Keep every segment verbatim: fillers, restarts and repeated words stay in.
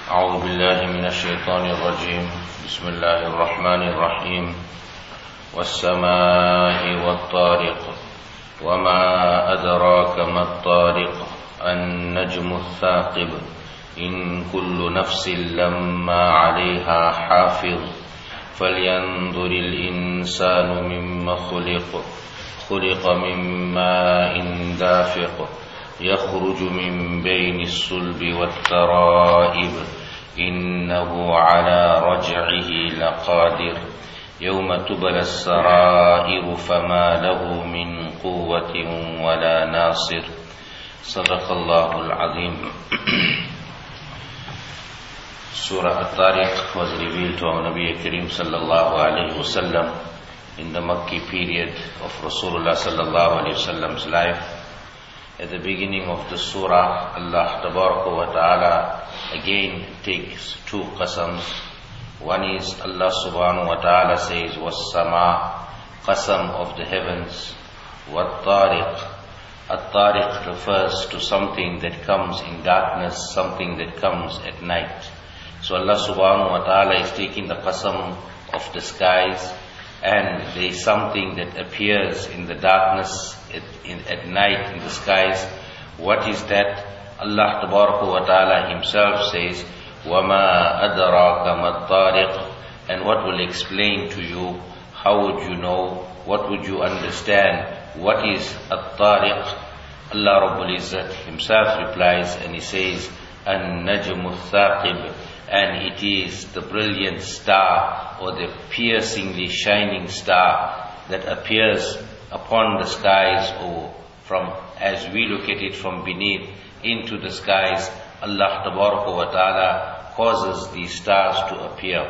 أعوذ بالله من الشيطان الرجيم بسم الله الرحمن الرحيم والسماء والطارق وما أدراك ما الطارق النجم الثاقب إن كل نفس لما عليها حافظ فلينظر الإنسان مما خلق خلق من ماء دافق يخرج من بين الصلب والترائب إنه على رجعه لقادر يوم تبلى السرائر فما له من قوة ولا ناصر صدق الله العظيم. Surah At-Tariq was revealed to our Nabi Kareem sallallahu alayhi wa sallam in the Makki period of Rasulullah sallallahu alayhi wa sallam's life. At the beginning of the surah, Allah Tabaraka wa Ta'ala again takes two qasams. One is Allah subhanahu wa ta'ala says, was-sama, qasam of the heavens, wat-tariq. At-tariq refers to something that comes in darkness, something that comes at night. So Allah subhanahu wa ta'ala is taking the qasam of the skies, and there is something that appears in the darkness at, in, at night in the skies. What is that? Allah Tabaraka wa Ta'ala Himself says, وَمَا أَدْرَاكَ مَا الطَّارِقُ. And what will explain to you? How would you know? What would you understand? What is At-Tariq? Allah Rabbul Izzat Himself replies and He says, النجم الثاقب. And it is the brilliant star or the piercingly shining star that appears upon the skies, or from, as we look at it, from beneath into the skies. Allah Tabaraka wa Ta'ala causes these stars to appear.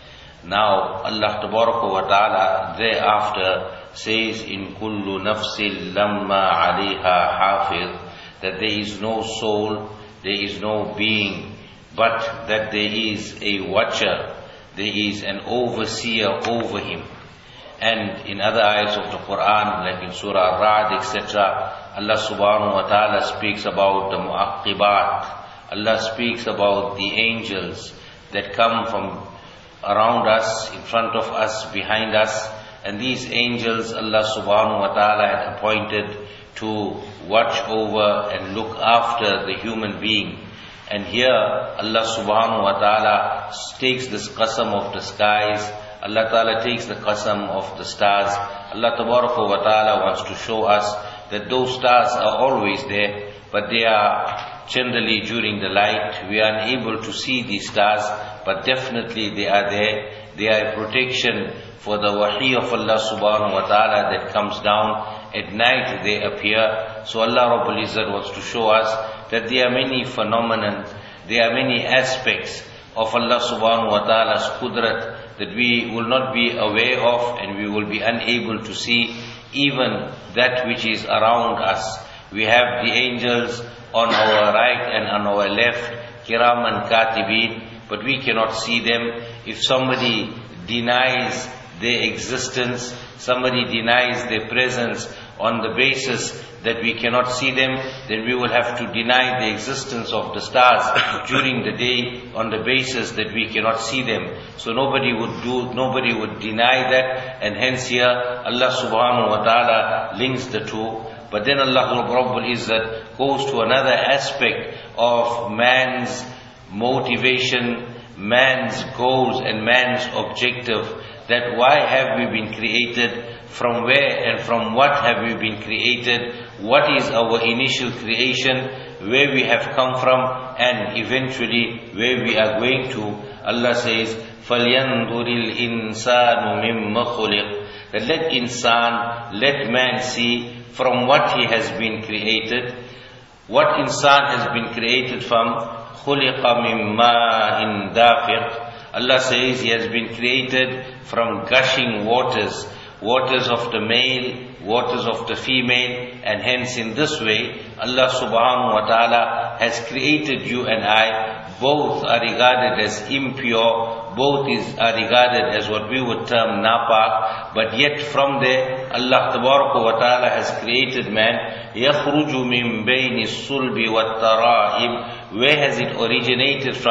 Now Allah Tabaraka wa Ta'ala thereafter says, in kullu nafsin lamma alayha hafiz, that there is no soul, there is no being, but that there is a watcher, there is an overseer over him. And in other ayats of the Quran, like in Surah Ar-Ra'd, et cetera, Allah subhanahu wa ta'ala speaks about the mu'aqibat. Allah speaks about the angels that come from around us, in front of us, behind us. And these angels Allah subhanahu wa ta'ala had appointed to watch over and look after the human being. And here Allah subhanahu wa ta'ala takes this qasam of the skies, Allah ta'ala takes the qasam of the stars. Allah tabaraka wa ta'ala wants to show us that those stars are always there, but they are generally during the light. We are unable to see these stars, but definitely they are there. They are a protection for the wahi of Allah subhanahu wa ta'ala that comes down. At night they appear. So Allah Rabbul Izzat wants to show us that there are many phenomena, there are many aspects of Allah subhanahu wa ta'ala's qudrat that we will not be aware of, and we will be unable to see even that which is around us. We have the angels on our right and on our left, kiraman katibin, but we cannot see them. If somebody denies their existence, somebody denies their presence on the basis that we cannot see them, then we will have to deny the existence of the stars during the day on the basis that we cannot see them. So nobody would do, nobody would deny that, and hence here Allah subhanahu wa ta'ala links the two. But then Allah Rabbul Izzat goes to another aspect of man's motivation, man's goals and man's objective, that why have we been created, from where and from what have we been created, what is our initial creation, where we have come from, and eventually where we are going to. Allah says, فَلْيَنْظُرِ الْإِنسَانُ مِمَّ خُلِقَ. That let insan, let man see from what he has been created. What insan has been created from? خُلِقَ مِن مَّاءٍ دَافِقٍ. Allah says he has been created from gushing waters, waters of the male, waters of the female, and hence in this way Allah subhanahu wa ta'ala has created you and I. Both are regarded as impure, both is, are regarded as what we would term napak, but yet from there Allah tabaraka wa ta'ala has created man. يَخْرُجُ مِن بَيْنِ الصُّلْبِ وَالتَّرَائِبِ. Where has it originated from?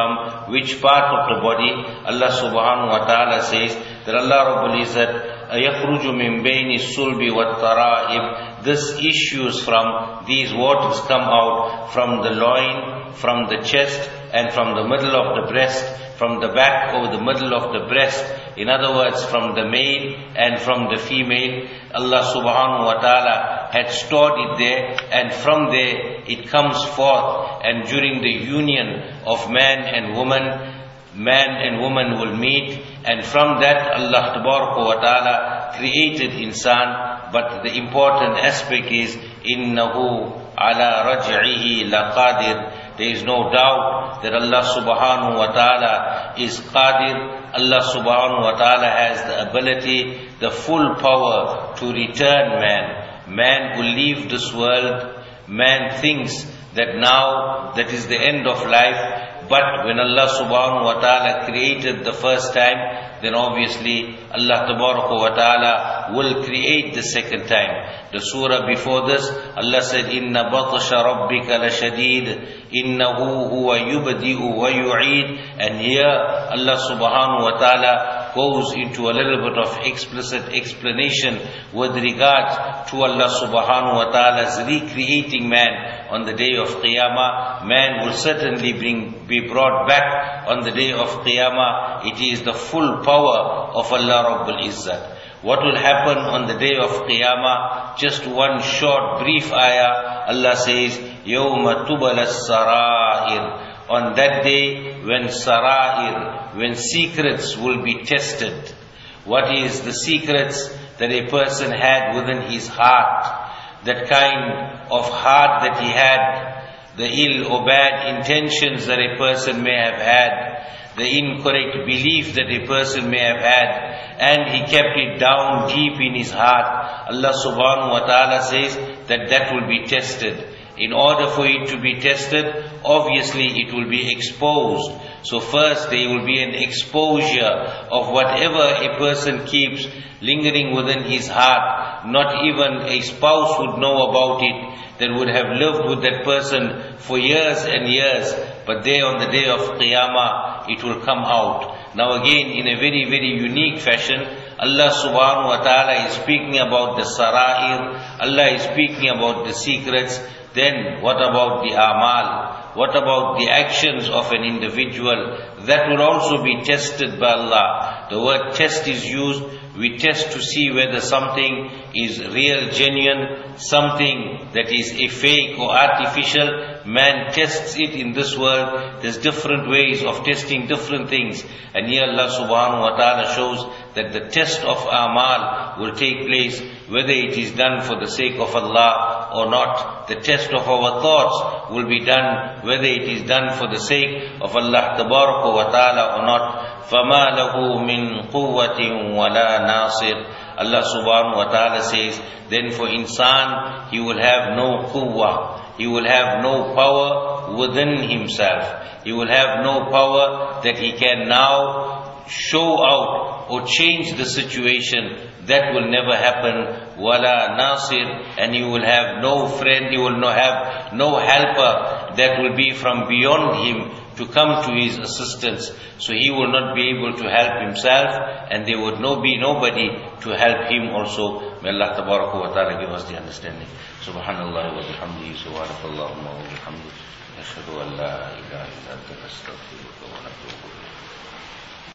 which part of the body. Allah subhanahu wa ta'ala says that Allah Rabbul Izzat يَخْرُجُ مِنْ بَيْنِ الصُّلْبِ وَالتَّرَائِبِ. This issues from, these waters come out from the loin, from the chest, and from the middle of the breast, from the back or the middle of the breast. In other words, from the male and from the female. Allah subhanahu wa ta'ala had stored it there, and from there it comes forth. And during the union of man and woman, man and woman will meet, and from that Allah tabaraka wa ta'ala created insan. But the important aspect is innahu ala raj'ihi laqadir. There is no doubt that Allah subhanahu wa ta'ala is qadir. Allah subhanahu wa ta'ala has the ability, the full power to return man. Man will leave this world. Man thinks that now that is the end of life. But when Allah subhanahu wa ta'ala created the first time, then obviously Allah tabaraka wa ta'ala will create the second time. The surah before this, Allah said, Inna batasha rabbika la shadid, innahu huwa yubdi'u wa yu'id. And here Allah subhanahu wa ta'ala goes into a little bit of explicit explanation with regard to Allah subhanahu wa ta'ala's recreating man on the day of Qiyamah. Man will certainly bring, be brought back on the day of Qiyamah. It is the full power of Allah Rabbul Izzat. What will happen on the day of Qiyamah? Just one short brief ayah. Allah says, يَوْمَ تُبَلَ السَّرَائِرِ. On that day when sara'ir, when secrets will be tested. What is the secrets that a person had within his heart? That kind of heart that he had, the ill or bad intentions that a person may have had, the incorrect belief that a person may have had, and he kept it down deep in his heart. Allah subhanahu wa ta'ala says that that will be tested. In order for it to be tested, obviously it will be exposed. So first there will be an exposure of whatever a person keeps lingering within his heart. Not even a spouse would know about it, that would have lived with that person for years and years. But there on the day of Qiyamah, it will come out. Now again, in a very, very unique fashion, Allah subhanahu wa ta'ala is speaking about the sara'ir. Allah is speaking about the secrets. Then what about the amal? What about the actions of an individual? That will also be tested by Allah. The word test is used. We test to see whether something is real, genuine, something that is a fake or artificial. Man tests it in this world. There's different ways of testing different things. And here Allah subhanahu wa ta'ala shows that the test of amal will take place, whether it is done for the sake of Allah or not. The test of our thoughts will be done, whether it is done for the sake of Allah tabaraka wa ta'ala or not. فَمَا لَهُ مِنْ قُوَّةٍ وَلَا نَاصِرٍ. Allah subhanahu wa ta'ala says, then for insan, he will have no quwwah. He will have no power within himself. He will have no power that he can now show out or change the situation. That will never happen. Wala nasir. And he will have no friend, he will not have no helper that will be from beyond him to come to his assistance. So he will not be able to help himself, and there would no be nobody to help him also. May Allah tabaraka wa ta'ala give us the understanding. Subhanallah wa bihamdihi, subhanakallahumma wa bihamdihi, ashhadu an la ilaha illa anta, astaghfiruka wa atubu.